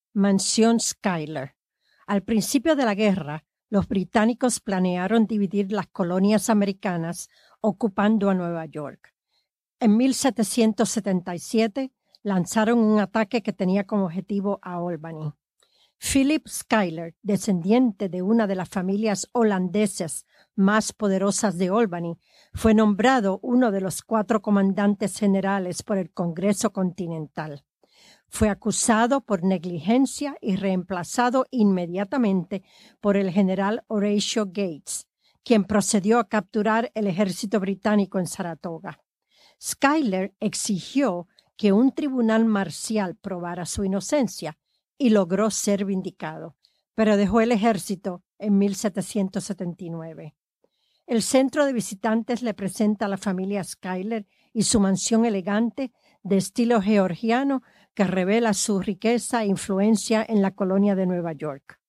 Mansión Schuyler. Al principio de la guerra, los británicos planearon dividir las colonias americanas ocupando a Nueva York. En 1777 lanzaron un ataque que tenía como objetivo a Albany. Philip Schuyler, descendiente de una de las familias holandesas más poderosas de Albany, fue nombrado uno de los 4 comandantes generales por el Congreso Continental. Fue acusado por negligencia y reemplazado inmediatamente por el general Horatio Gates, quien procedió a capturar el ejército británico en Saratoga. Schuyler exigió que un tribunal marcial probara su inocencia y logró ser vindicado, pero dejó el ejército en 1779. El centro de visitantes le presenta a la familia Schuyler y su mansión elegante de estilo georgiano que revela su riqueza e influencia en la colonia de Nueva York.